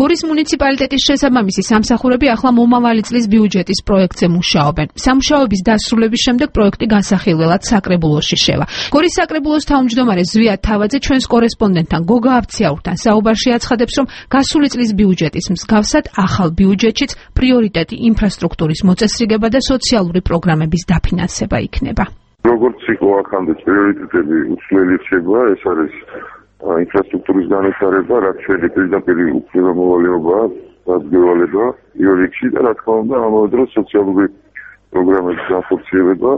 გორის მუნიციპალიტეტის შესაბამისი სამსახურები ახლა მომავალი წლის ბიუჯეტის პროექტზე მუშაობენ. სამუშაოების დასრულების შემდეგ პროექტი განსახილველად საკრებულოში შევა. გორის საკრებულოს თავმჯდომარე ზვიად თავაძე ჩვენს კორესპონდენტთან გოგა აბციაურთან საუბარში აცხადებს, რომ გასული წლის ბიუჯეტის მსგავსად ახალ ბიუჯეტშიც პრიორიტეტი ინფრასტრუქტურის მოწესრიგება და სოციალური პროგრამების დაფინანსება იქნება. როგორც იყო აქამდე პრიორიტეტები უცვლელი რჩება, ეს არის ინფრასტრუქტურის განვითარება, რაც შედეგი პირდაპირ უფლება მოვალეობაა, დაზღვევალება პირველ რიგში და რა თქმა უნდა ამავე დროს სოციალური პროგრამების განხორციელება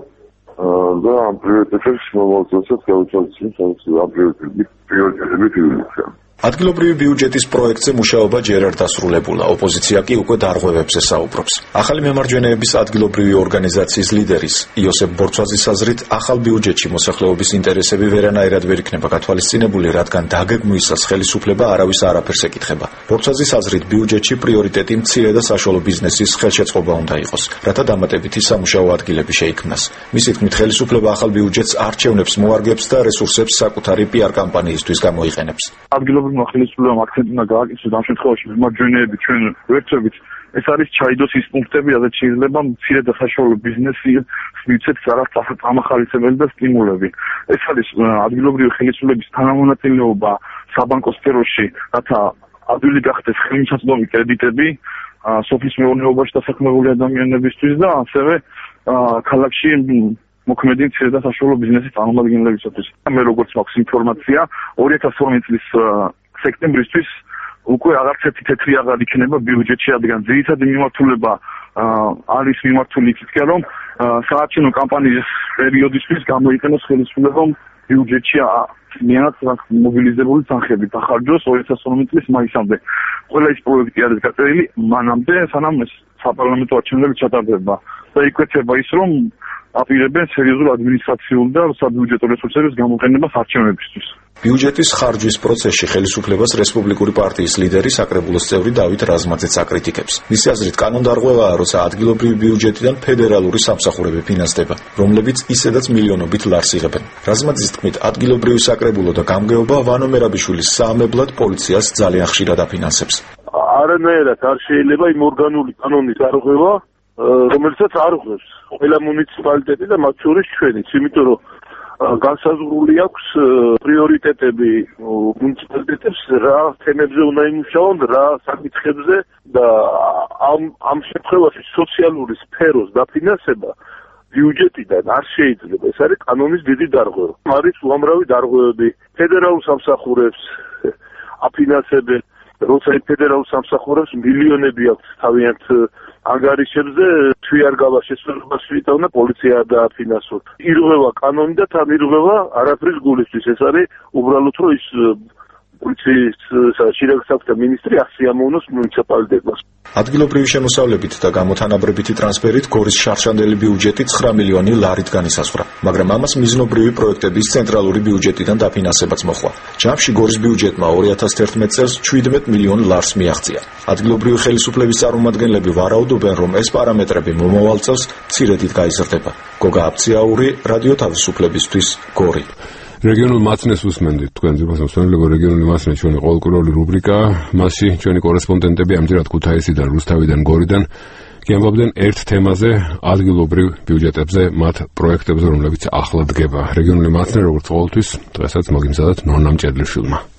და ამ პრიორიტეტებს მომავალ წელსაც გავუთავისუფლოთ ამ პრიორიტეტები პირველი. ადგილობრივი ბიუჯეტის პროექტზე მუშაობა ჯერ არ დასრულებულა, ოპოზიცია კი უკვე დარღვევებზე საუბრობს. ახალი მემარჯვენეების ადგილობრივი ორგანიზაციის ლიდერის იოსებ ბორცვაძის აზრით, ახალ ბიუჯეტში მოსახლეობის ინტერესები ვერანაირად ვერ იქნება გათვალისწინებული, რადგან დაგეგმვისას ხელისუფლება არავის არაფერს ეკითხება. ბორცვაძის აზრით, ბიუჯეტში პრიორიტეტი მცირე და საშუალო ბიზნესის ხელშეწყობა უნდა იყოს, რათა დამატებითი სამუშაო ადგილები შეიქმნას. მისი თქმით, ხელისუფლება ახალ ბიუჯეტს არჩევნებს მოარგებს და რესურსებს საკუთარი PR კამპანიისთვის გამოიყენებს. ადგილობრივმა ხელისუფლებამ აქცენტი უნდა გააკეთოს ამ შემთხვევაში მემარჯვენეები ჩვენ ვერთვებით ეს არის ჩაიდოს ის პუნქტები, სადაც შეიძლება მცირე და საშუალო ბიზნესი მიცეთ რაღაც წამახალისებელი და სტიმულები. ეს არის ადგილობრივი ხელისუფლების თანამონაწილეობა საბანკო სფეროში, რათა ადვილი გახდეს ხელმისაწვდომი კრედიტები სოფლის მეურნეობაში დასაქმებული ადამიანებისთვის და ასევე ქალაქში მოქმედი მცირე და საშუალო ბიზნესის წარმომადგენლებისათვის. მე როგორც მაქვს ინფორმაცია, 2012 წლის სექტემბრისთვის უკვე აღარც ერთი თეთრი აღარ იქნება ბიუჯეტში, რადგან ძირითადი მიმართულება არის მიმართული იქითკენ, რომ საარჩევნო კამპანიის პერიოდისთვის გამოიყენოს ხელისუფლებამ ბიუჯეტში მიანაც მობილიზებული თანხები დახარჯოს 2012 წლის მაისამდე. ყველა ის პროექტი არის გაწერილი მანამდე, სანამ საპარლამენტო არჩევნები ჩატარდება და იკვეთება ის, რომ აპირებენ სერიოზულ ადმინისტრაციულ და საბიუჯეტო რესურსების გამოყენებას არჩევნებისთვის. ბიუჯეტის ხარჯვის პროცესში ხელისუფლებას რესპუბლიკური პარტიის ლიდერი საკრებულოს წევრი დავით რაზმაძეც აკრიტიკებს. მისი აზრით, კანონდარღვევაა, როცა ადგილობრივი ბიუჯეტიდან ფედერალური სამსახურები ფინანსდება, რომლებიც ისედაც მილიონობით ლარს იღებენ. რაზმაძის თქმით, ადგილობრივი საკრებულო და გამგეობა ვანო მერაბიშვილის საამებლად პოლიციას ძალიან ხშირად აფინანსებს. არანაირად არ შეიძლება იმ ორგანული კანონის დარღვევა, რომელსაც არ ღვევს ყველა მუნიციპალიტეტი და მათ შორის ჩვენიც, იმიტომ რომ განსაზღვრული აქვს პრიორიტეტები მუნიციპალიტეტებს, რა თემებზე უნდა იმუშაონ, რა საკითხებზე და ამ შემთხვევაში სოციალური სფეროს დაფინანსება ბიუჯეტიდან არ შეიძლება. ეს არის კანონის დიდი დარღვევა. არის უამრავი დარღვევები ფედერალურ სამსახურებს აფინანსებენ, როცა ფედერალურ სამსახურებს მილიონები აქვს თავიანთ ანგარიშებზე, თვი არ გავა შესაძლებლობას ვიტავნ და პოლიცია დააფინანსოს. ირღვევა კანონი და თან ირღვევა არაფრის გულისთვის. ეს არის უბრალოდ რომ ის პოლიციის შინაგანსაკუთრებთა მინისტრი ასიამოვნოს მუნიციპალიტეტს. ადგილობრივი შემოსავლებით და გამოთანაბრებითი ტრანსფერით გორის შარშანდელი ბიუჯეტი 9 მილიონი ლარით განისაზღვრა, მაგრამ ამას მიზნობრივი პროექტების ცენტრალური ბიუჯეტიდან დაფინანსებაც მოხდა. ჯამში გორის ბიუჯეტმა 2011 წელს 17 მილიონ ლარს მიაღწია. ადგილობრივი ხელისუფლების წარმომადგენლები ვარაუდობენ, რომ ეს პარამეტრები მომავალ წელს მცირედით გაიზრდება. გოგა აბციაური, რადიო თავისუფლებისთვის, გორი. რეგიონულ მაცნეს უსმენდით თქვენ ზოგადად რეგიონული მაცნე ჩვენი ყოველკვირეული რუბრიკა, მასში ჩვენი კორესპონდენტები ამჯერად ქუთაისიდან, რუსთავიდან, გორიდან გიამბობდნენ ერთ თემაზე, ადგილობრივ ბიუჯეტებზე, მათ პროექტებზე, რომლებიც ახლა დგება. რეგიონული მაცნე როგორც ყოველთვის დღესაც მოგიმზადოთ ნონა მჭედლიშვილმა.